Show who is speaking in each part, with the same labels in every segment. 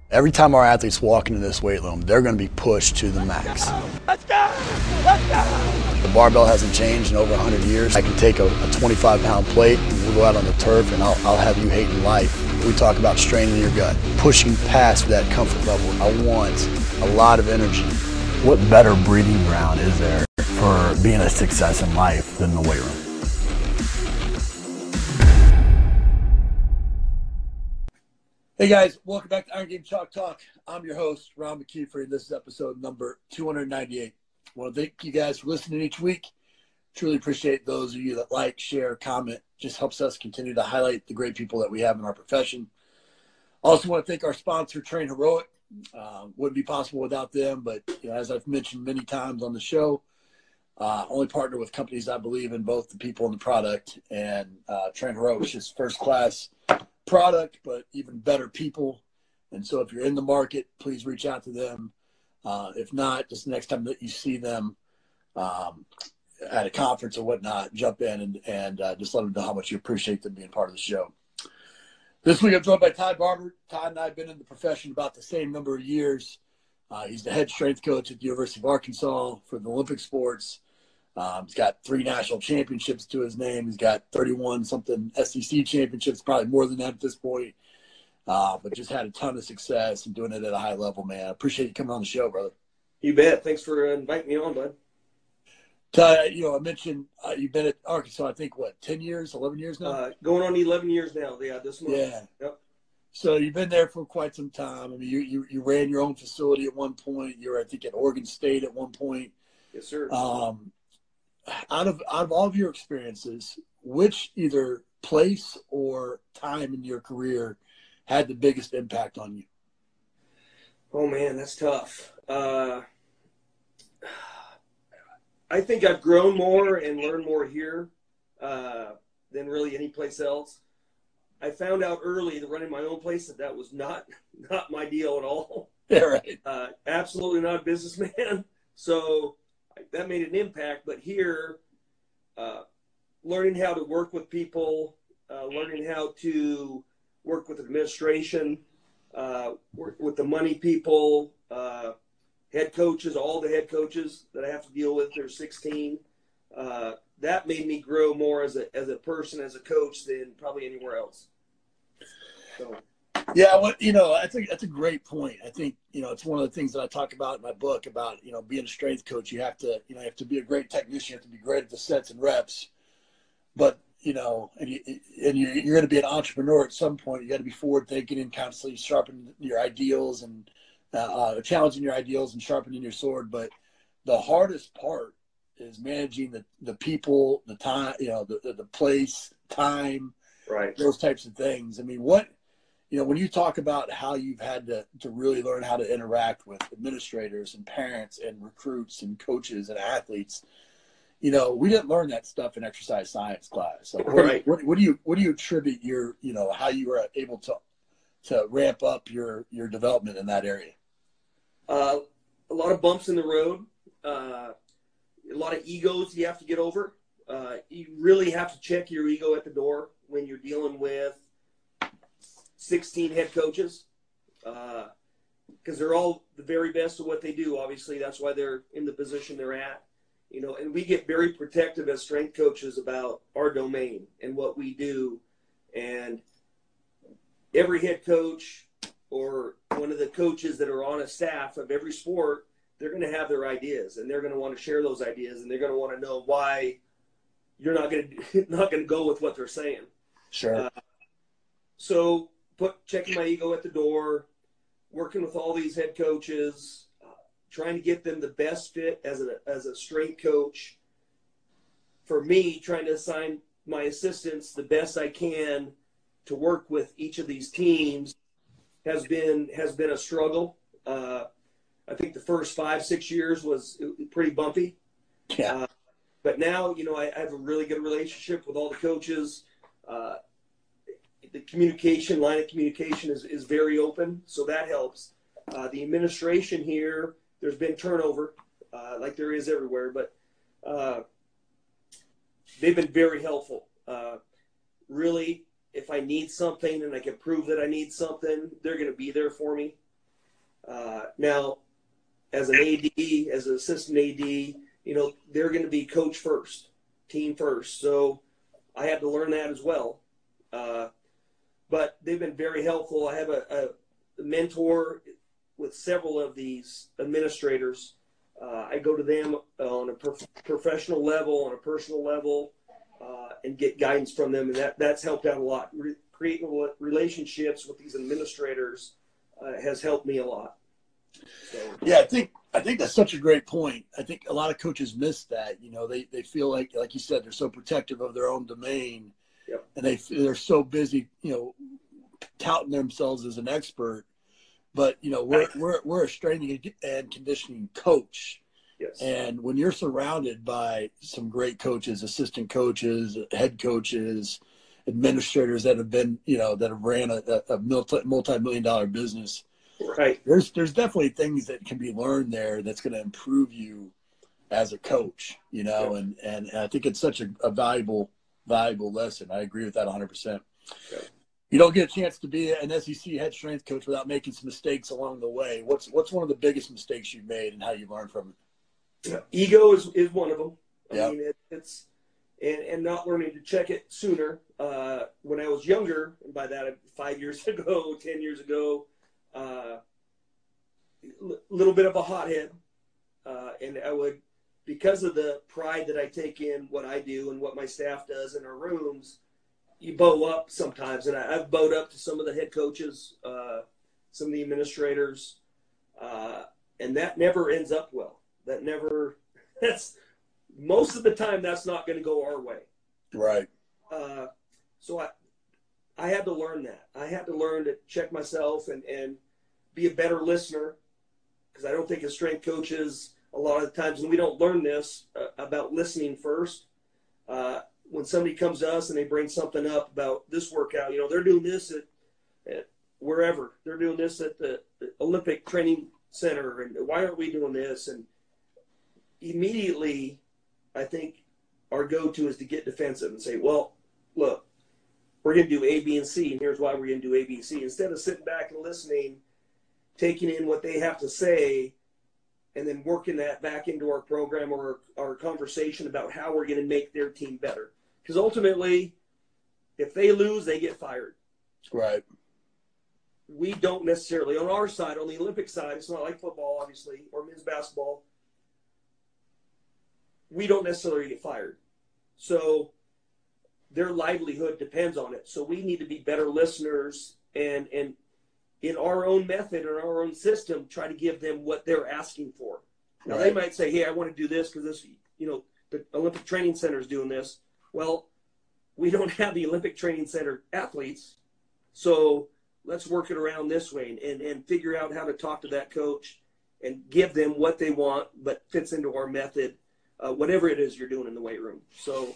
Speaker 1: Every time our athletes walk into this weight room, they're going to be pushed to the max.
Speaker 2: Let's go! Let's go!
Speaker 1: The barbell hasn't changed in over 100 years. I can take a 25-pound plate and we'll go out on the turf and I'll have you hating life. We talk about straining your gut, pushing past that comfort level. I want a lot of energy. What better breeding ground is there for being a success in life than the weight room?
Speaker 2: Hey guys, welcome back to Iron Game Chalk Talk. I'm your host, Ron McKeefer, and this is episode number 298. I want to thank you guys for listening each week. Truly appreciate those of you that like, share, comment. Just helps us continue to highlight the great people that we have in our profession. Also want to thank our sponsor, Train Heroic. Wouldn't be possible without them, but as I've mentioned many times on the show, only partner with companies I believe in, both the people and the product. And Train Heroic is just first class product, but even better people. And so if you're in the market, please reach out to them. If not, just the next time that you see them at a conference or whatnot, jump in and just let them know how much you appreciate them being part of the show. This week I'm joined by Ty Barber. Ty and I have been in the profession about the same number of years. He's the head strength coach at the University of Arkansas for the Olympic sports. He's got 3 national championships to his name. He's got 31-something SEC championships, probably more than that at this point. But just had a ton of success and doing it at a high level, man. I appreciate you coming on the show, brother.
Speaker 3: You bet. Thanks for inviting me on, bud.
Speaker 2: Ty, I mentioned you've been at Arkansas, I think, 10 years, 11 years now?
Speaker 3: Going on 11 years now. Yeah, this month.
Speaker 2: Yeah.
Speaker 3: Yep.
Speaker 2: So you've been there for quite some time. I mean, you ran your own facility at one point. You were, I think, at Oregon State at one point.
Speaker 3: Yes, sir.
Speaker 2: Out of all of your experiences, which either place or time in your career had the biggest impact on you?
Speaker 3: Oh, man, that's tough. I think I've grown more and learned more here than really any place else. I found out early that running my own place that was not my deal at all.
Speaker 2: Yeah, right.
Speaker 3: Absolutely not a businessman. So that made an impact. But here, learning how to work with people, learning how to work with administration, work with the money people, head coaches, all the head coaches that I have to deal with. There's 16. That made me grow more as a person, as a coach than probably anywhere else. So.
Speaker 2: Yeah, that's a great point. I think, it's one of the things that I talk about in my book about, being a strength coach. You have to be a great technician. You have to be great at the sets and reps. But, and you're going to be an entrepreneur at some point. You got to be forward thinking and constantly sharpening your ideals and challenging your ideals and sharpening your sword. But the hardest part is managing the people, the time, the place, time,
Speaker 3: right,
Speaker 2: those types of things. I mean, when you talk about how you've had to really learn how to interact with administrators and parents and recruits and coaches and athletes, we didn't learn that stuff in exercise science class. Like,
Speaker 3: right.
Speaker 2: What do you attribute your, how you were able to ramp up your development in that area?
Speaker 3: A lot of bumps in the road, a lot of egos you have to get over. You really have to check your ego at the door when you're dealing with 16 head coaches, because they're all the very best of what they do. Obviously, that's why they're in the position they're at. And we get very protective as strength coaches about our domain and what we do. And every head coach or one of the coaches that are on a staff of every sport, they're going to have their ideas, and they're going to want to share those ideas, and they're going to want to know why you're not going to go with what they're saying.
Speaker 2: Sure.
Speaker 3: So checking my ego at the door, working with all these head coaches, trying to get them the best fit as a strength coach. For me, trying to assign my assistants the best I can to work with each of these teams has been a struggle. I think the first 5-6 years was pretty bumpy.
Speaker 2: Yeah.
Speaker 3: But now, I have a really good relationship with all the coaches. The line of communication is very open, so that helps. The administration here, there's been turnover, like there is everywhere, but they've been very helpful. Really, if I need something and I can prove that I need something, they're going to be there for me. Now, as an AD, as an assistant AD, they're going to be coach first, team first. So I had to learn that as well. But they've been very helpful. I have a mentor with several of these administrators. I go to them on a professional level, on a personal level, and get guidance from them. And that's helped out a lot. Creating relationships with these administrators has helped me a lot. So.
Speaker 2: Yeah, I think that's such a great point. I think a lot of coaches miss that. They feel like you said, they're so protective of their own domain.
Speaker 3: Yep.
Speaker 2: And they're so busy, touting themselves as an expert. But we're a strength and conditioning coach.
Speaker 3: Yes.
Speaker 2: And when you're surrounded by some great coaches, assistant coaches, head coaches, administrators that have been, that have ran a multi-million-dollar business,
Speaker 3: right?
Speaker 2: There's definitely things that can be learned there that's going to improve you as a coach, and I think it's such a valuable lesson. I agree with that 100%.
Speaker 3: Yeah.
Speaker 2: You don't get a chance to be an SEC head strength coach without making some mistakes along the way. What's one of the biggest mistakes you've made and how you learned from it?
Speaker 3: Yeah. Ego is one of them.
Speaker 2: Yeah.
Speaker 3: I mean, it's and not learning to check it sooner. When I was younger, and by that 5 years ago, 10 years ago, little bit of a hothead, and I would, because of the pride that I take in what I do and what my staff does in our rooms, you bow up sometimes. And I've bowed up to some of the head coaches, some of the administrators, and that never ends up well. That's most of the time that's not going to go our way.
Speaker 2: Right.
Speaker 3: So I had to learn that. I had to learn to check myself and be a better listener, because I don't think as strength coaches, a lot of the times, and we don't learn this about listening first. When somebody comes to us and they bring something up about this workout, they're doing this at wherever. They're doing this at the Olympic Training Center, and why aren't we doing this? And immediately, I think our go-to is to get defensive and say, well, look, we're going to do A, B, and C, and here's why we're going to do A, B, and C. Instead of sitting back and listening, taking in what they have to say, and then working that back into our program or our conversation about how we're going to make their team better. Because ultimately, if they lose, they get fired.
Speaker 2: Right.
Speaker 3: We don't necessarily, on our side, on the Olympic side, it's not like football, obviously, or men's basketball. We don't necessarily get fired. So their livelihood depends on it. So we need to be better listeners and in our own method or our own system, try to give them what they're asking for. Now,
Speaker 2: right.
Speaker 3: They might say, hey, I want to do this because this, the Olympic Training Center is doing this. Well, we don't have the Olympic Training Center athletes, so let's work it around this way and figure out how to talk to that coach and give them what they want, but fits into our method, whatever it is you're doing in the weight room. So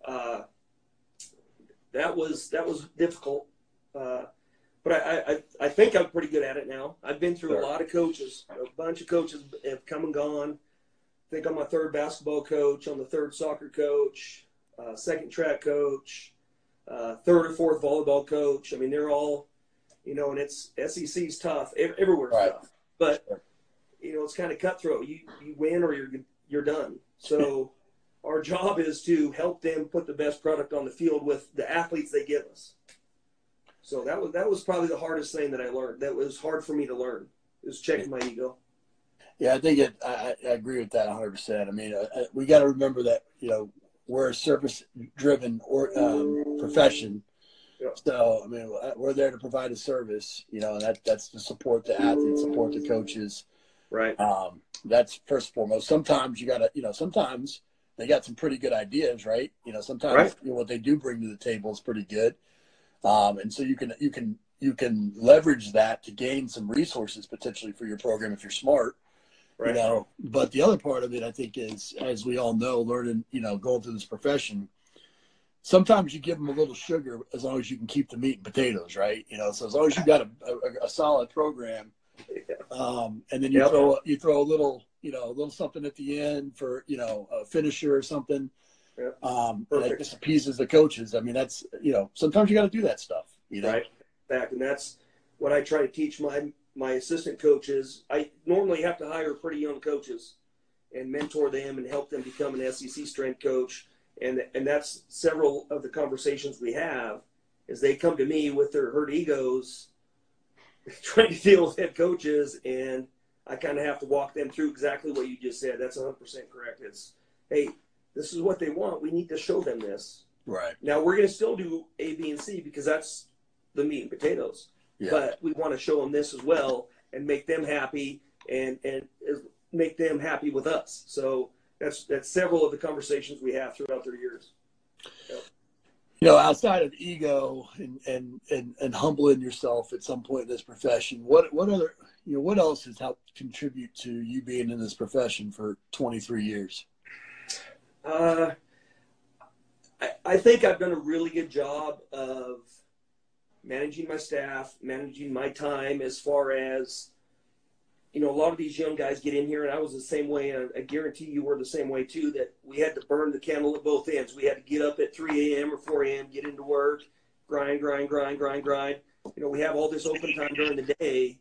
Speaker 3: that was difficult, but I think I'm pretty good at it now. I've been through
Speaker 2: Sure.
Speaker 3: a lot of coaches. A bunch of coaches have come and gone. I think I'm my third basketball coach. I'm the third soccer coach, second track coach, third or fourth volleyball coach. I mean, they're all, and it's SEC's tough. Everywhere's
Speaker 2: Right.
Speaker 3: tough. But,
Speaker 2: Sure.
Speaker 3: It's kind of cutthroat. You win or you're done. So our job is to help them put the best product on the field with the athletes they give us. So that was probably the hardest thing that I learned. That was hard for me to learn, is checking my ego.
Speaker 2: Yeah, I think I agree with that 100%. I mean, we got to remember that, we're a service-driven profession.
Speaker 3: Yeah.
Speaker 2: So, I mean, we're there to provide a service, and that's to support the athletes, support the coaches.
Speaker 3: Right.
Speaker 2: That's first and foremost. Sometimes you got to, sometimes they got some pretty good ideas, right? Sometimes
Speaker 3: Right.
Speaker 2: What they do bring to the table is pretty good. And so you can leverage that to gain some resources potentially for your program if you're smart.
Speaker 3: Right.
Speaker 2: But the other part of it, I think, is, as we all know, learning, going through this profession, sometimes you give them a little sugar as long as you can keep the meat and potatoes, right? So as long as you got a solid program, and then you throw a little, a little something at the end for, a finisher or something.
Speaker 3: Yep.
Speaker 2: And it just appeases the coaches. I mean, that's, sometimes you got to do that stuff,
Speaker 3: Right. And that's what I try to teach my my assistant coaches, I normally have to hire pretty young coaches and mentor them and help them become an SEC strength coach. And that's several of the conversations we have is they come to me with their hurt egos trying to deal with head coaches, and I kind of have to walk them through exactly what you just said. That's 100% correct. It's, hey, this is what they want. We need to show them this.
Speaker 1: Right.
Speaker 3: Now, we're going to still do A, B, and C because that's the meat and potatoes.
Speaker 1: Yeah.
Speaker 3: But we want to show them this as well and make them happy and make them happy with us. So that's several of the conversations we have throughout their years. Yep.
Speaker 2: You know, outside of ego and humbling yourself at some point in this profession, what other, you know, what else has helped contribute to you being in this profession for 23 years?
Speaker 3: I think I've done a really good job of managing my staff, managing my time as far as, you know, a lot of these young guys get in here, and I was the same way. I guarantee you were the same way too, that we had to burn the candle at both ends. We had to get up at 3 a.m. or 4 a.m., get into work, grind. You know, we have all this open time during the day,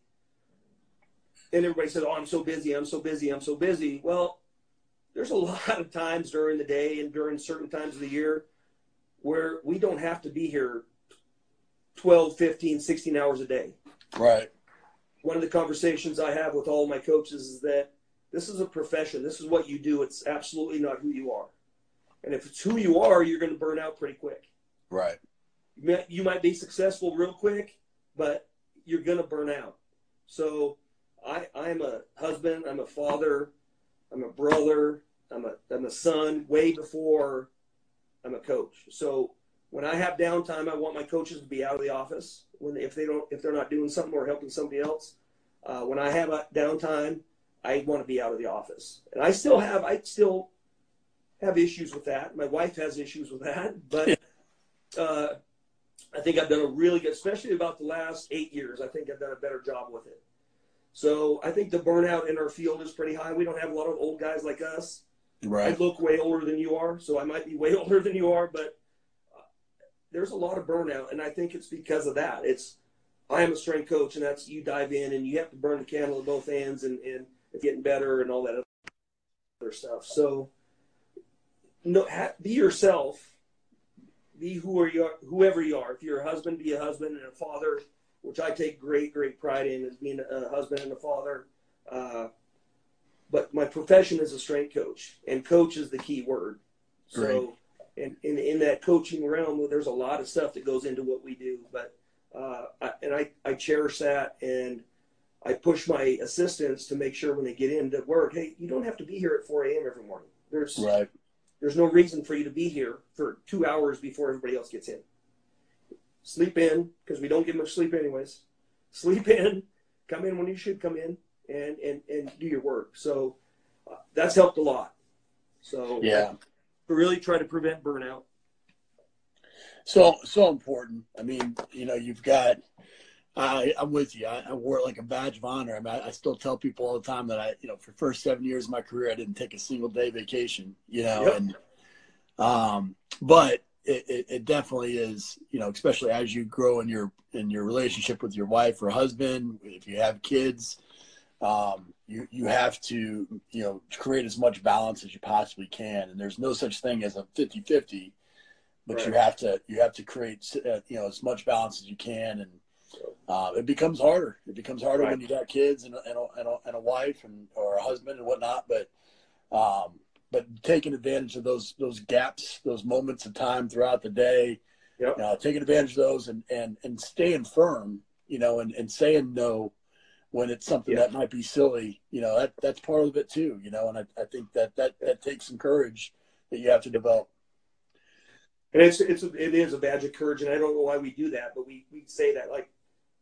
Speaker 3: and everybody says, oh, I'm so busy. Well, there's a lot of times during the day and during certain times of the year where we don't have to be here 12, 15, 16 hours a day.
Speaker 1: Right.
Speaker 3: One of the conversations I have with all my coaches is that this is a profession. This is what you do. It's absolutely not who you are. And if it's who you are, you're going to burn out pretty quick.
Speaker 1: Right.
Speaker 3: You might be successful real quick, but you're going to burn out. So I'm a husband. I'm a father. I'm a brother. I'm a son way before I'm a coach. So when I have downtime, I want my coaches to be out of the office. If they're not doing something or helping somebody else. When I have a downtime, I want to be out of the office. And I still have issues with that. My wife has issues with that, but I think I've done a really good, especially about the last 8 years. I think I've done a better job with it. So I think the burnout in our field is pretty high. We don't have a lot of old guys like us.
Speaker 1: Right.
Speaker 3: I look way older than you are, so I might be way older than you are, but there's a lot of burnout, and I think it's because of that. I am a strength coach, and that's you dive in, and you have to burn the candle at both ends, and it's getting better and all that other stuff. So, be yourself. Be whoever you are. If you're a husband, be a husband and a father, which I take great pride in, as being a husband and a father. But my profession is a strength coach, and coach is the key word.
Speaker 1: Great.
Speaker 3: So, and in that coaching realm, there's a lot of stuff that goes into what we do. But I cherish that, and I push my assistants to make sure when they get into work, hey, you don't have to be here at 4 a.m. every morning. There's no reason for you to be here for 2 hours before everybody else gets in. Sleep in, because we don't get much sleep anyways. Sleep in, come in when you should come in, and do your work. So that's helped a lot. So
Speaker 1: yeah,
Speaker 3: we really try to prevent burnout.
Speaker 1: So important. I mean, you know, you've got. I'm with you. I wore it like a badge of honor. I mean, I still tell people all the time that for the first 7 years of my career, I didn't take a single day vacation. You know,
Speaker 3: Yep.
Speaker 1: And but it definitely is. You know, especially as you grow in your relationship with your wife or husband, if you have kids. You have to, create as much balance as you possibly can. And there's no such thing as a 50-50, but
Speaker 3: Right.
Speaker 1: you have to create, as much balance as you can. And it becomes harder. It becomes harder
Speaker 3: Right.
Speaker 1: when you got kids and a wife or a husband and whatnot. But taking advantage of those gaps, those moments of time throughout the day,
Speaker 3: Yep.
Speaker 1: taking advantage of those and staying firm, and saying no when it's something that might be silly, that's part of it too, and I think that takes some courage that you have to develop.
Speaker 3: And it is a badge of courage, and I don't know why we do that, but we say that. Like,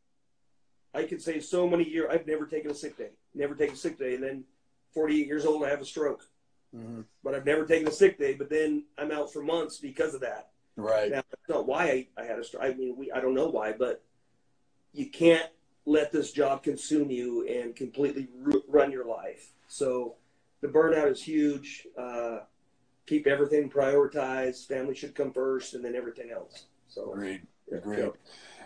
Speaker 3: I could say so many years, I've never taken a sick day, and then 48 years old, I have a stroke.
Speaker 1: Mm-hmm.
Speaker 3: But I've never taken a sick day, but then I'm out for months because of that.
Speaker 1: Right.
Speaker 3: Now, that's not why I had a stroke. I mean, I don't know why, but you can't let this job consume you and completely run your life. So the burnout is huge. Keep everything prioritized. Family should come first, and then everything else. So
Speaker 1: Agreed.
Speaker 3: Yeah.
Speaker 1: Agreed.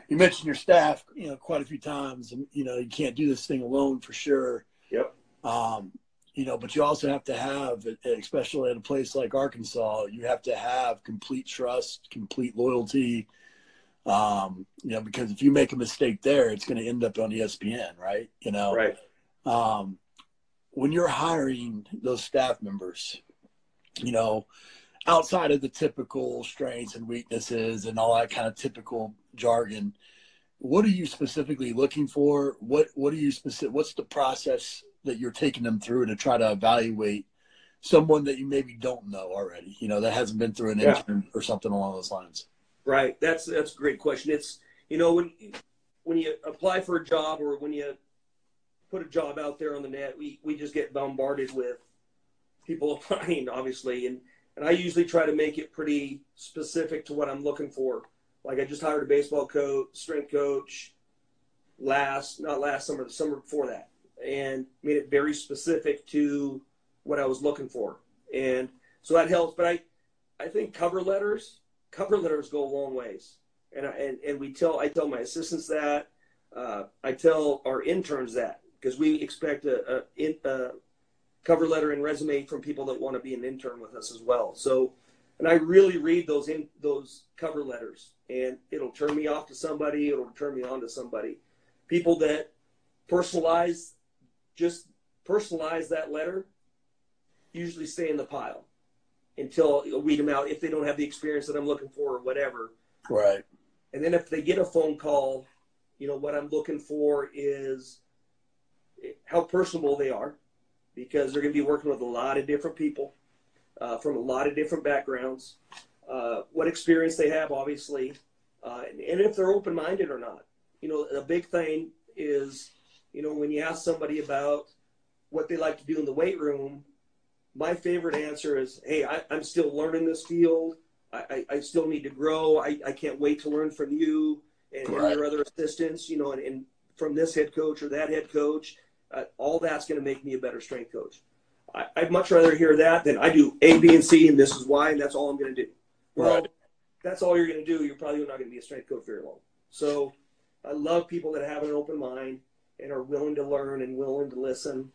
Speaker 2: You mentioned your staff, quite a few times, and you can't do this thing alone for sure.
Speaker 3: Yep.
Speaker 2: But you also have to have, especially at a place like Arkansas, you have to have complete trust, complete loyalty. Because if you make a mistake there, it's going to end up on ESPN, right?
Speaker 3: Right.
Speaker 2: When you're hiring those staff members, outside of the typical strengths and weaknesses and all that kind of typical jargon, what are you specifically looking for? What's the process that you're taking them through to try to evaluate someone that you maybe don't know already, that hasn't been through an intern or something along those lines?
Speaker 3: Right. That's a great question. It's, when you apply for a job or when you put a job out there on the net, we just get bombarded with people applying, obviously. And I usually try to make it pretty specific to what I'm looking for. Like I just hired a baseball coach, strength coach not last summer, the summer before that, and made it very specific to what I was looking for. And so that helps. But I think cover letters go a long ways. And I tell my assistants that, I tell our interns that, because we expect a cover letter and resume from people that want to be an intern with us as well. So, and I really read those cover letters, and it'll turn me off to somebody, it'll turn me on to somebody. People that personalize that letter usually stay in the pile until I weed them out if they don't have the experience that I'm looking for or whatever.
Speaker 2: Right.
Speaker 3: And then if they get a phone call, what I'm looking for is how personable they are, because they're going to be working with a lot of different people from a lot of different backgrounds, what experience they have, obviously, and if they're open-minded or not. A big thing is, when you ask somebody about what they like to do in the weight room, my favorite answer is, hey, I'm still learning this field. I still need to grow. I can't wait to learn from you and your other assistants, and from this head coach or that head coach. All that's going to make me a better strength coach. I'd much rather hear that than I do A, B, and C, and this is why, and that's all I'm going to do. Well,
Speaker 2: right.
Speaker 3: That's all you're going to do. You're probably not going to be a strength coach very long. So I love people that have an open mind and are willing to learn and willing to listen.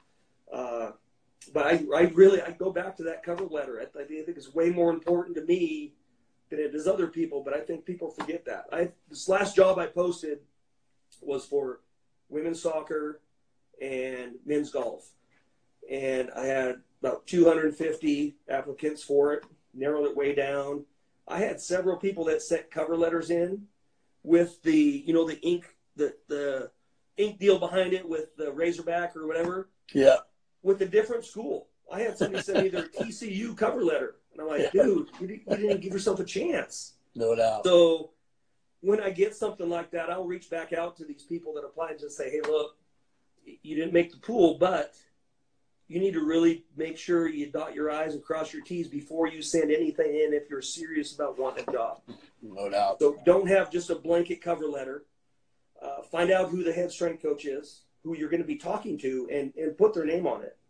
Speaker 3: But I go back to that cover letter. I think it's way more important to me than it is other people, but I think people forget that. This last job I posted was for women's soccer and men's golf. And I had about 250 applicants for it, narrowed it way down. I had several people that sent cover letters in with the ink, the ink deal behind it with the Razorback or whatever.
Speaker 2: Yeah.
Speaker 3: With a different school. I had somebody send me their TCU cover letter. And I'm like, dude, you didn't even give yourself a chance.
Speaker 2: No doubt.
Speaker 3: So when I get something like that, I'll reach back out to these people that apply and just say, hey, look, you didn't make the pool, but you need to really make sure you dot your I's and cross your T's before you send anything in if you're serious about wanting a job.
Speaker 2: No doubt.
Speaker 3: So don't have just a blanket cover letter. Find out who the head strength coach is, who you're going to be talking to, and put their name on it.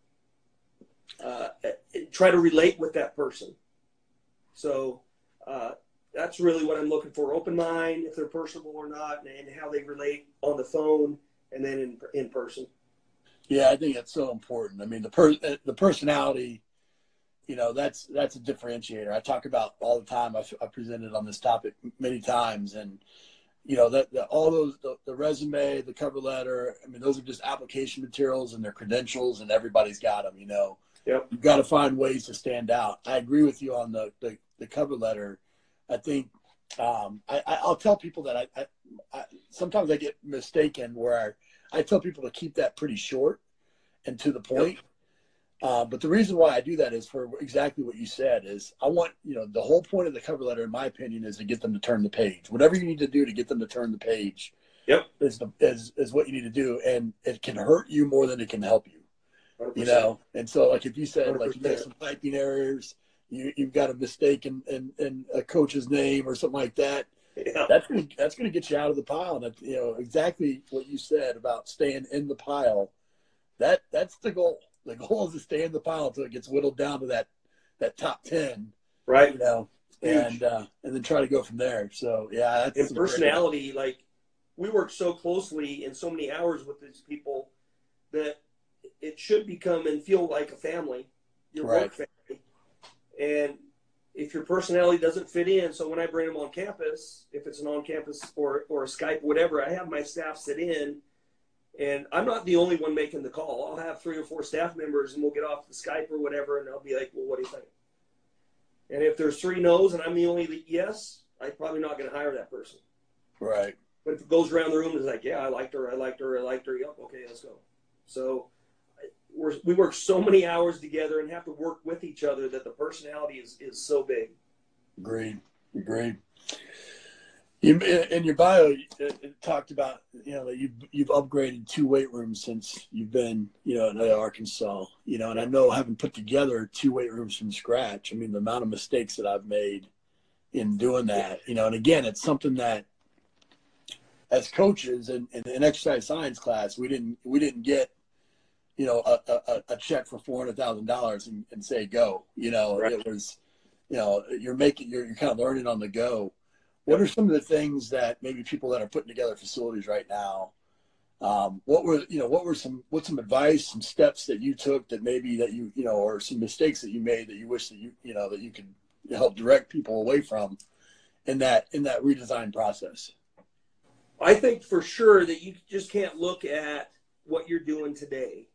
Speaker 3: Try to relate with that person. So that's really what I'm looking for. Open mind, if they're personable or not, and how they relate on the phone and then in person.
Speaker 2: Yeah, I think that's so important. I mean, the personality, that's a differentiator. I talk about all the time. I presented on this topic many times, and all those, the resume, the cover letter, I mean, those are just application materials and their credentials, and everybody's got them.
Speaker 3: Yep.
Speaker 2: You've got to find ways to stand out. I agree with you on the cover letter. I think I'll tell people that I sometimes I get mistaken where I tell people to keep that pretty short and to the point. Yep. But the reason why I do that is for exactly what you said is I want, the whole point of the cover letter, in my opinion, is to get them to turn the page. Whatever you need to do to get them to turn the page is what you need to do. And it can hurt you more than it can help you,
Speaker 3: 100%.
Speaker 2: And so like if you said,
Speaker 3: 100%.
Speaker 2: like you got some typing errors, you've got a mistake in a coach's name or something like that.
Speaker 3: Yeah.
Speaker 2: That's gonna get you out of the pile. And exactly what you said about staying in the pile. That's the goal. The goal is to stay in the pile until it gets whittled down to that top 10.
Speaker 3: Right.
Speaker 2: And then try to go from there. So yeah, that's
Speaker 3: and personality. Like we work so closely and so many hours with these people that it should become and feel like a family, your work family. And if your personality doesn't fit in, so when I bring them on campus, if it's an on-campus or a Skype, whatever, I have my staff sit in, and I'm not the only one making the call. I'll have 3 or 4 staff members, and we'll get off the Skype or whatever, and I'll be like, well, what do you think? And if there's 3 no's and I'm the only yes, I'm probably not going to hire that person.
Speaker 2: Right.
Speaker 3: But if it goes around the room, it's like, yeah, I liked her. Yep, okay, let's go. So we work so many hours together and have to work with each other that the personality is so big.
Speaker 2: Agreed. In your bio, it talked about, that you've upgraded 2 weight rooms since you've been, in Arkansas, and I know having put together 2 weight rooms from scratch, I mean, the amount of mistakes that I've made in doing that, and again, it's something that as coaches in an exercise science class, we didn't get, a check for $400,000 and say, go,
Speaker 3: Right.
Speaker 2: It was, you're kind of learning on the go. What are some of the things that maybe people that are putting together facilities right now, what's some advice, some steps that you took that maybe that you or some mistakes that you made that you wish that that you could help direct people away from in that redesign process?
Speaker 3: I think for sure that you just can't look at what you're doing today.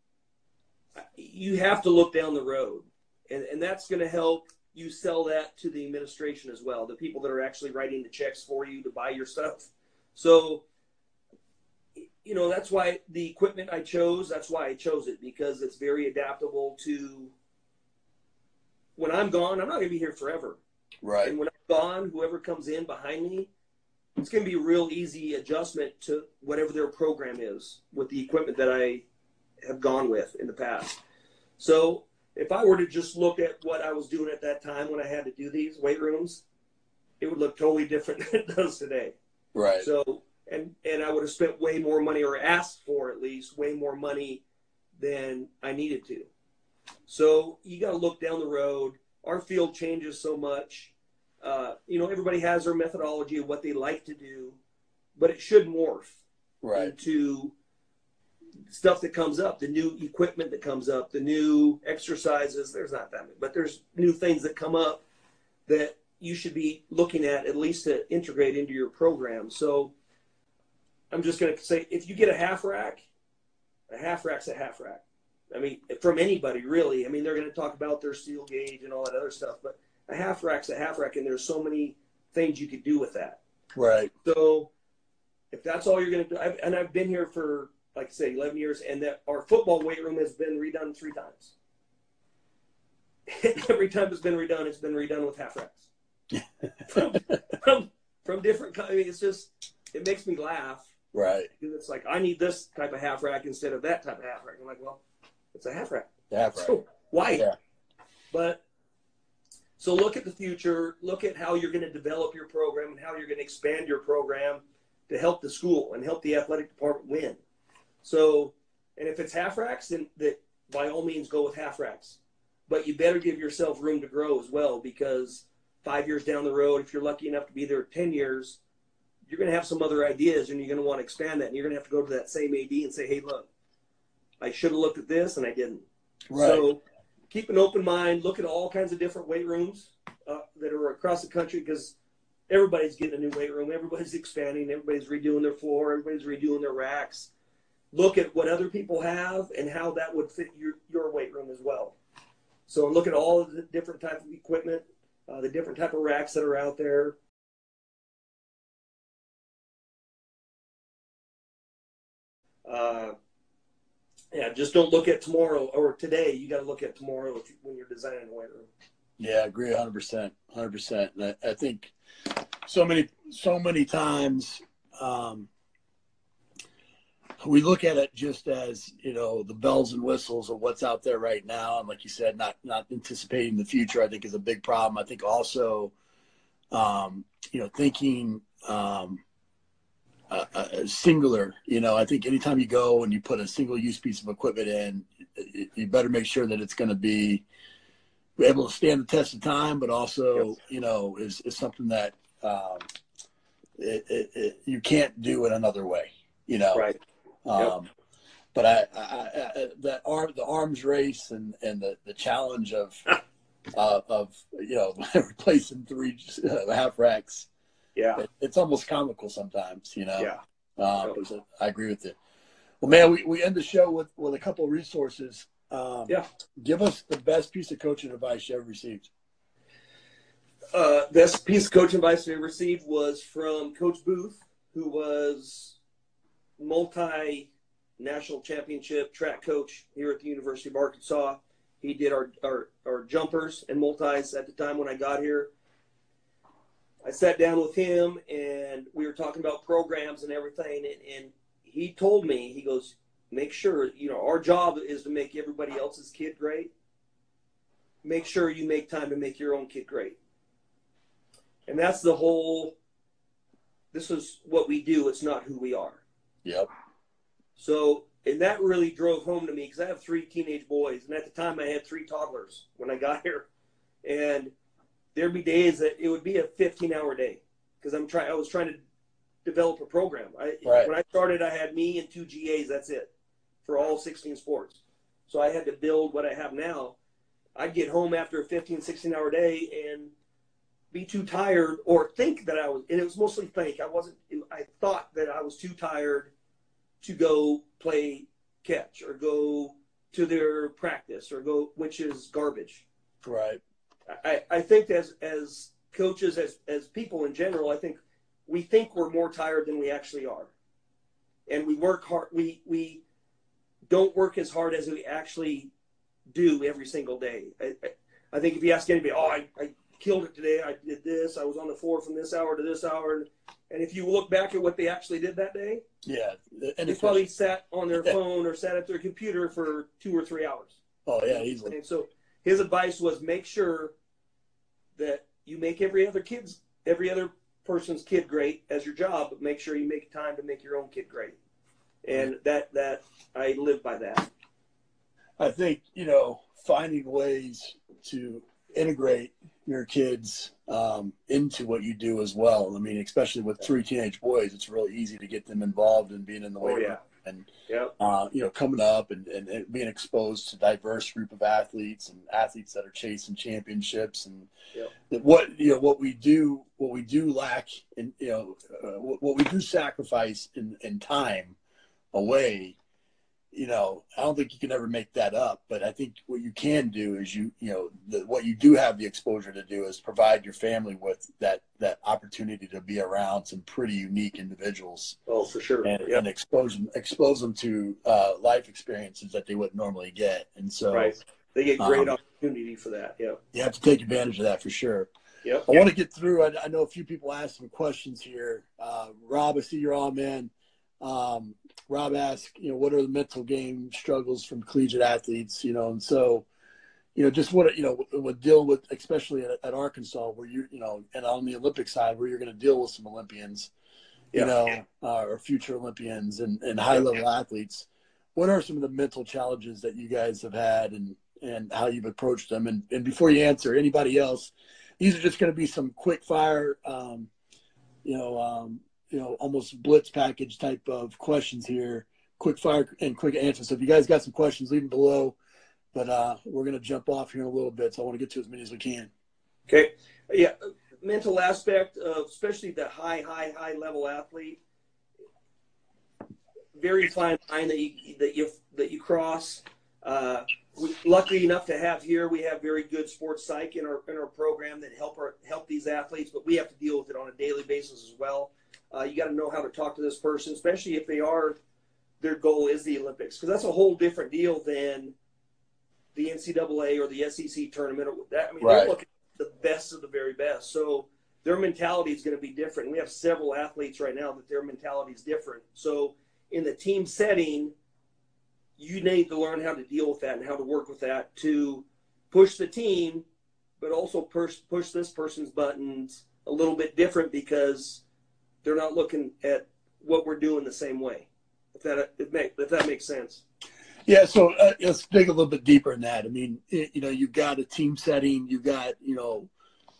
Speaker 3: You have to look down the road, and that's going to help you sell that to the administration as well, the people that are actually writing the checks for you to buy your stuff. So, that's why the equipment I chose it, because it's very adaptable to when I'm gone. I'm not going to be here forever.
Speaker 2: Right.
Speaker 3: And when I'm gone, whoever comes in behind me, it's going to be a real easy adjustment to whatever their program is with the equipment that I have gone with in the past. So if I were to just look at what I was doing at that time when I had to do these weight rooms, it would look totally different than it does today.
Speaker 2: Right.
Speaker 3: So, and I would have spent way more money, or asked for at least way more money than I needed to. So you got to look down the road. Our field changes so much. Everybody has their methodology of what they like to do, but it should morph into stuff that comes up, the new equipment that comes up, the new exercises. There's not that many, but there's new things that come up that you should be looking at least to integrate into your program. So I'm just going to say, if you get a half rack's a half rack. I mean, from anybody really. I mean, they're going to talk about their steel gauge and all that other stuff, but a half rack's a half rack, and there's so many things you could do with that.
Speaker 2: Right.
Speaker 3: So if that's all you're going to do, I've been here for, like I say, 11 years, and that our football weight room has been redone 3 times. And every time it's been redone with half racks. from different, I mean, it makes me laugh.
Speaker 2: Right.
Speaker 3: Because it's like, I need this type of half rack instead of that type of half rack. I'm like, well, it's a half rack.
Speaker 2: Half rack.
Speaker 3: So why?
Speaker 2: Yeah.
Speaker 3: But so look at the future, look at how you're going to develop your program and how you're going to expand your program to help the school and help the athletic department win. So, and if it's half racks, then by all means go with half racks. But you better give yourself room to grow as well, because 5 years down the road, if you're lucky enough to be there 10 years, you're going to have some other ideas, and you're going to want to expand that. And you're going to have to go to that same AD and say, hey, look, I should have looked at this and I didn't.
Speaker 2: Right.
Speaker 3: So keep an open mind. Look at all kinds of different weight rooms that are across the country, because everybody's getting a new weight room. Everybody's expanding. Everybody's redoing their floor. Everybody's redoing their racks. Look at what other people have and how that would fit your weight room as well. So look at all of the different type of equipment, the different type of racks that are out there. Just don't look at tomorrow or today. You got to look at tomorrow when you're designing a weight room.
Speaker 2: Yeah, I agree 100%. 100%. And I think so many times we look at it just as, the bells and whistles of what's out there right now. And like you said, not anticipating the future, I think, is a big problem. I think also, thinking singular, I think anytime you go and you put a single use piece of equipment in, you better make sure that it's going to be able to stand the test of time, but also, is something that
Speaker 1: you can't do it another way, you know.
Speaker 3: Right.
Speaker 1: But the arms race and the challenge of you know replacing 3 half racks.
Speaker 3: Yeah.
Speaker 1: It's almost comical sometimes, you know.
Speaker 3: Yeah.
Speaker 1: But I agree with you. Well, man, we end the show with a couple of resources. Give us the best piece of coaching advice you ever received.
Speaker 3: Best piece of coaching advice I ever received was from Coach Booth, who was multi-national championship track coach here at the University of Arkansas. He did our jumpers and multis at the time when I got here. I sat down with him, and we were talking about programs and everything, and he told me, he goes, make sure, you know, our job is to make everybody else's kid great. Make sure you make time to make your own kid great. And that's the whole, this is what we do. It's not who we are.
Speaker 1: Yep.
Speaker 3: So, and that really drove home to me because I have 3 teenage boys. And at the time I had 3 toddlers when I got here. And there'd be days that it would be a 15-hour day because I was trying to develop a program. When I started, I had me and 2 GAs. That's it for all 16 sports. So I had to build what I have now. I'd get home after a 15, 16-hour day and be too tired or think that I was, and it was mostly think. I thought that I was too tired to go play catch or go to their practice or go, which is garbage.
Speaker 1: Right.
Speaker 3: I think as coaches, as people in general, I think we think we're more tired than we actually are. And we work hard. We don't work as hard as we actually do every single day. I think if you ask anybody, I killed it today. I did this. I was on the floor from this hour to this hour. And if you look back at what they actually did that day,
Speaker 1: and
Speaker 3: they probably sat on their phone or sat at their computer for 2 or 3 hours.
Speaker 1: Oh, yeah, easily.
Speaker 3: And so his advice was make sure that you make every other person's kid great as your job, but make sure you make time to make your own kid great. And that I live by that.
Speaker 1: I think, you know, finding ways to integrate your kids into what you do as well. I mean, especially with 3 teenage boys, it's really easy to get them involved in being in the weight room and, you know, coming up and being exposed to diverse group of athletes and athletes that are chasing championships and what we do lack in, you know, what we do sacrifice in time away. You know, I don't think you can ever make that up, but I think what you can do is what you do have the exposure to do is provide your family with that opportunity to be around some pretty unique individuals.
Speaker 3: Oh, for sure.
Speaker 1: And expose them to life experiences that they wouldn't normally get. And so
Speaker 3: they get great opportunity for that. Yeah.
Speaker 1: You have to take advantage of that for sure.
Speaker 3: Yep.
Speaker 1: I want to get through. I know a few people asked some questions here. Rob, I see you're on, man. Rob asked, you know, what are the mental game struggles from collegiate athletes, you know, and so, you know, just what, you know, would deal with, especially at Arkansas, where you know, and on the Olympic side, where you're going to deal with some Olympians, you know, or future Olympians and high level athletes. What are some of the mental challenges that you guys have had and how you've approached them? And before you answer, anybody else, these are just going to be some quick fire, almost blitz package type of questions here, quick fire and quick answers. So if you guys got some questions, leave them below, but we're going to jump off here in a little bit. So I want to get to as many as we can.
Speaker 3: Okay. Yeah. Mental aspect of, especially the high level athlete, very fine line that you cross. We're lucky enough to have here. We have very good sports psych in our program that help these athletes, but we have to deal with it on a daily basis as well. You got to know how to talk to this person, especially if their goal is the Olympics, because that's a whole different deal than the NCAA or the SEC tournament. They're looking at the best of the very best. So their mentality is going to be different. We have several athletes right now that their mentality is different. So in the team setting, you need to learn how to deal with that and how to work with that to push the team, but also push this person's buttons a little bit different because they're not looking at what we're doing the same way. If that makes sense.
Speaker 1: Yeah. So let's dig a little bit deeper in that. I mean, you know, you've got a team setting, you've got, you know,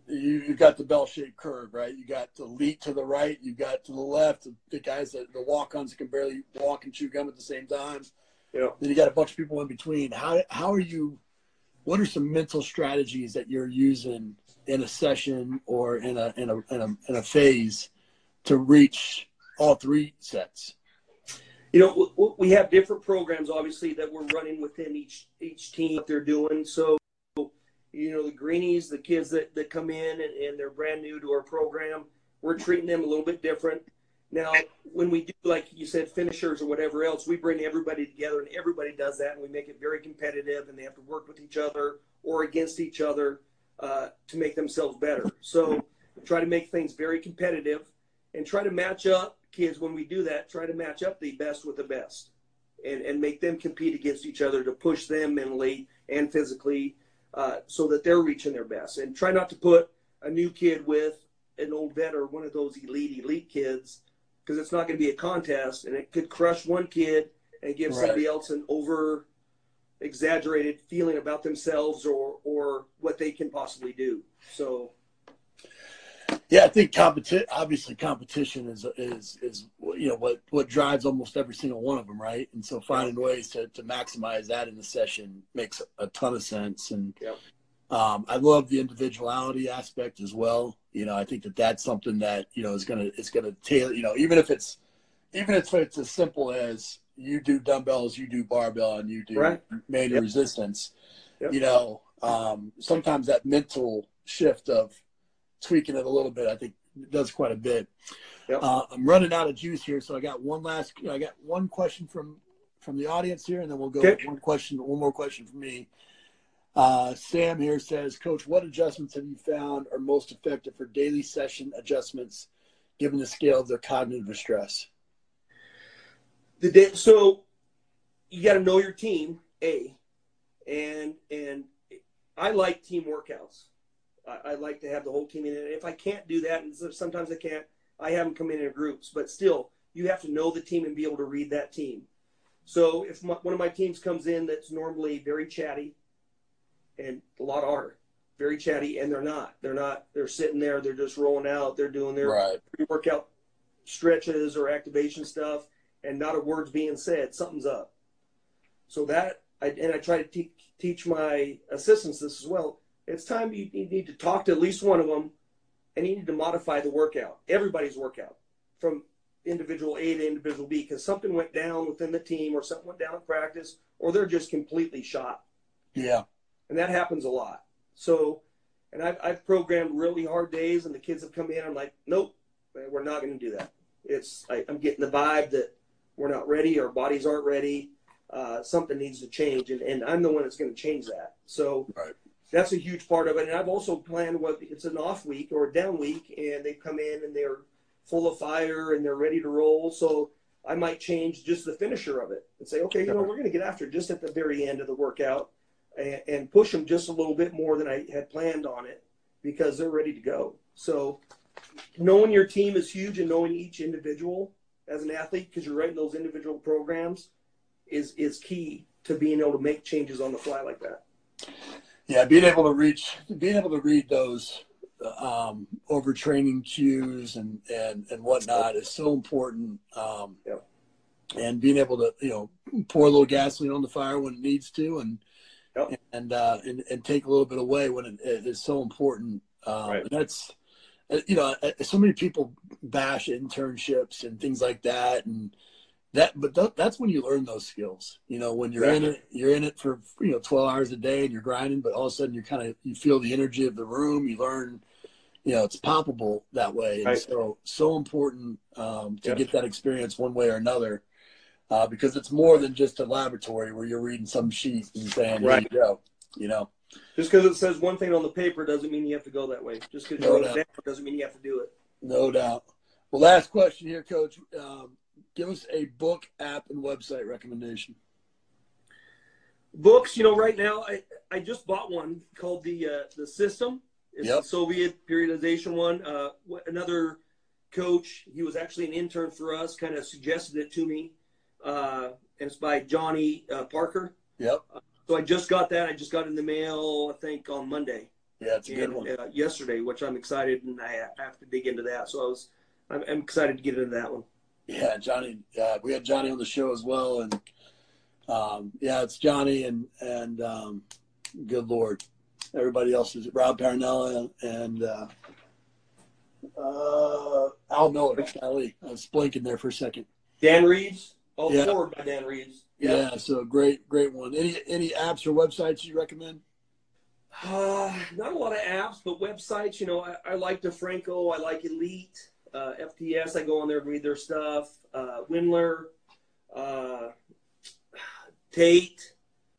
Speaker 2: you've got the bell-shaped curve, right? You got the elite to the right, you got to the left, the guys that the walk-ons that can barely walk and chew gum at the same time.
Speaker 3: Yeah.
Speaker 2: Then you got a bunch of people in between. How are you? What are some mental strategies that you're using in a session or in a phase to reach all three sets?
Speaker 3: You know, we have different programs, obviously, that we're running within each team that they're doing. So, you know, the greenies, the kids that come in and they're brand new to our program, we're treating them a little bit different. Now, when we do, like you said, finishers or whatever else, we bring everybody together and everybody does that, and we make it very competitive, and they have to work with each other or against each other to make themselves better. So try to make things very competitive and try to match up kids when we do that, try to match up the best with the best and make them compete against each other to push them mentally and physically so that they're reaching their best. And try not to put a new kid with an old vet or one of those elite kids, because it's not going to be a contest, and it could crush one kid and give somebody else an over-exaggerated feeling about themselves or what they can possibly do. So,
Speaker 2: yeah, I think competition is you know what drives almost every single one of them, right? And so finding ways to maximize that in the session makes a ton of sense. And I love the individuality aspect as well. You know, I think that's something that, you know, is gonna tailor, you know, even if it's as simple as you do dumbbells, you do barbell, and you do manual resistance. You know, sometimes that mental shift of tweaking it a little bit, I think, does quite a bit. I'm running out of juice here, so I got one question from the audience here, and then we'll go with one more question from me. Sam here says, Coach, what adjustments have you found are most effective for daily session adjustments given the scale of their cognitive distress?
Speaker 3: So you got to know your team, and I like team workouts. I like to have the whole team in it. If I can't do that, and sometimes I can't, I have them come in groups. But still, you have to know the team and be able to read that team. So if one of my teams comes in that's normally very chatty, and a lot are very chatty, and they're not. They're sitting there. They're just rolling out. They're doing their pre-workout stretches or activation stuff, and not a word's being said. Something's up. So I try to teach my assistants this as well. It's time you need to talk to at least one of them, and you need to modify the workout, everybody's workout, from individual A to individual B, because something went down within the team or something went down in practice, or they're just completely shot.
Speaker 2: Yeah.
Speaker 3: And that happens a lot. So, and I've programmed really hard days, and the kids have come in. I'm like, nope, we're not going to do that. I'm getting the vibe that we're not ready. Our bodies aren't ready. Something needs to change, and I'm the one that's going to change that. So that's a huge part of it. And I've also planned what it's an off week or a down week, and they come in and they're full of fire and they're ready to roll. So I might change just the finisher of it and say, okay, you know, we're going to get after it just at the very end of the workout. And push them just a little bit more than I had planned on it, because they're ready to go. So knowing your team is huge, and knowing each individual as an athlete, because you're writing those individual programs, is key to being able to make changes on the fly like that.
Speaker 2: Yeah, being able to read those overtraining cues and whatnot is so important. And being able to, you know, pour a little gasoline on the fire when it needs to, and take a little bit away when it is so important. And that's, you know, so many people bash internships and things like that, but that's when you learn those skills. You know, when you're in it for, you know, 12 hours a day and you're grinding, but all of a sudden you feel the energy of the room. You learn, you know, it's palpable that way. And so important to get that experience one way or another. Because it's more than just a laboratory where you're reading some sheet and saying, here you go, you know.
Speaker 3: Just because it says one thing on the paper doesn't mean you have to go that way. Just because you wrote it down doesn't mean you have to do it.
Speaker 2: No doubt. Well, last question here, Coach. Give us a book, app, and website recommendation.
Speaker 3: Books, you know, right now I just bought one called The System. It's the Soviet periodization one. Another coach, he was actually an intern for us, kind of suggested it to me. And it's by Johnny Parker. So I just got that. I just got it in the mail, I think, on Monday.
Speaker 2: Yeah, it's a good one.
Speaker 3: Yesterday, which I'm excited, and I have to dig into that. So I'm excited to get into that one.
Speaker 2: Yeah, Johnny. We had Johnny on the show as well, and it's Johnny and good Lord, everybody else is Rob Parinella and Al Miller. Ali. I was blinking there for a second.
Speaker 3: Dan Reeves, forward by Dan Reeves. Yep.
Speaker 2: Yeah, so great one. Any apps or websites you recommend?
Speaker 3: Not a lot of apps, but websites. You know, I like DeFranco. I like Elite, FTS. I go on there and read their stuff. Windler, Tate.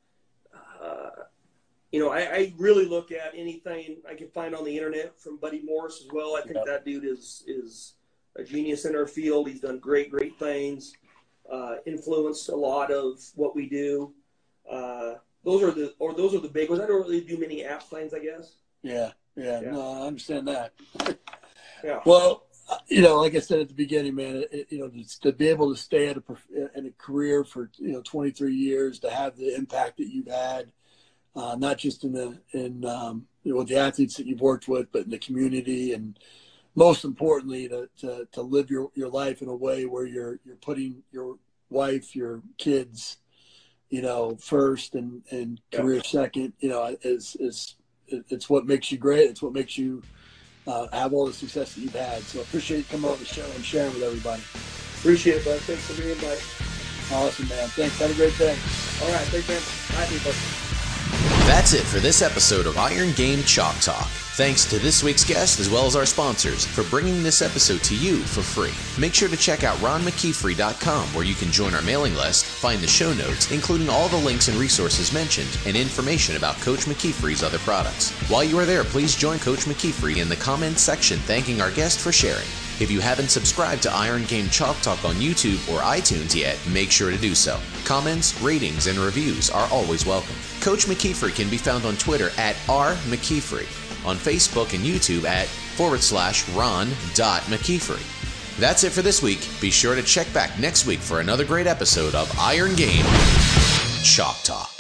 Speaker 3: You know, I really look at anything I can find on the internet from Buddy Morris as well. I think that dude is a genius in our field. He's done great things. Influenced a lot of what we do. Those are the big ones. I don't really do many app things, I guess.
Speaker 2: Yeah. No, I understand that.
Speaker 3: Yeah.
Speaker 2: Well, you know, like I said at the beginning, man, to be able to stay in a career for 23 years, to have the impact that you've had, not just with the athletes that you've worked with, but in the community, and most importantly, to live your life in a way where you're putting your wife, your kids, first and career second. It's what makes you great. It's what makes you have all the success that you've had. So I appreciate you coming on the show and sharing with everybody.
Speaker 3: Appreciate it, bud. Thanks for the invite.
Speaker 2: Awesome, man. Thanks. Have a great day.
Speaker 3: All right. Thanks, man. Bye, everybody.
Speaker 4: That's it for this episode of Iron Game Chalk Talk. Thanks to this week's guest as well as our sponsors for bringing this episode to you for free. Make sure to check out ronmckeefery.com, where you can join our mailing list, find the show notes, including all the links and resources mentioned, and information about Coach McKeefery's other products. While you are there, please join Coach McKeefery in the comments section thanking our guest for sharing. If you haven't subscribed to Iron Game Chalk Talk on YouTube or iTunes yet, make sure to do so. Comments, ratings, and reviews are always welcome. Coach McKeefery can be found on Twitter at @RMcKeefery, on Facebook and YouTube at /Ron.McKeefery. That's it for this week. Be sure to check back next week for another great episode of Iron Game Chalk Talk.